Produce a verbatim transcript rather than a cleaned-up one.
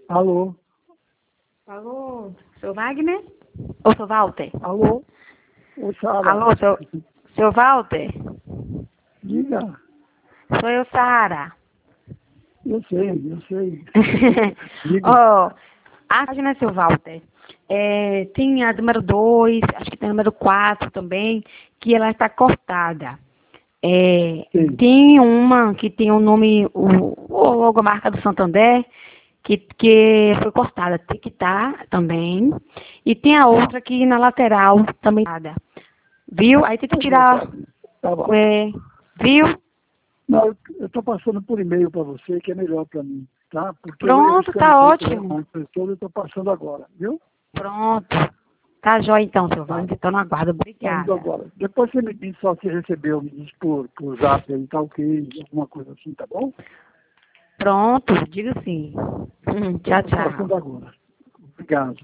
Alô? Alô, seu Wagner? Ou seu Walter? Alô? Ô, Sara. Alô, seu, seu Walter? Diga. Sou eu, Sara. Eu sei, eu sei. Diga. Ó, a página, seu Walter, é, tem a número dois, acho que tem a número quatro também, que ela está cortada. É, Sim. tem uma que tem o nome, o, o logomarca do Santander, que, que foi cortada, tem que estar também. E tem a outra que na lateral também cortada. Viu? Aí tem que tirar. Tá bom. É, viu? Não, eu estou passando por e-mail para você, que é melhor para mim, tá? Porque Pronto, tá ótimo. Eu estou passando agora, viu? Pronto. Tá jóia então, seu Walter. Então não aguardo. Tá indo Obrigada. agora. Depois você me diz só se recebeu, me diz por, por zap aí, tá ok, alguma coisa assim, tá bom? Pronto, diga sim. Hum, tchau, Estou tchau. passando agora. Obrigado.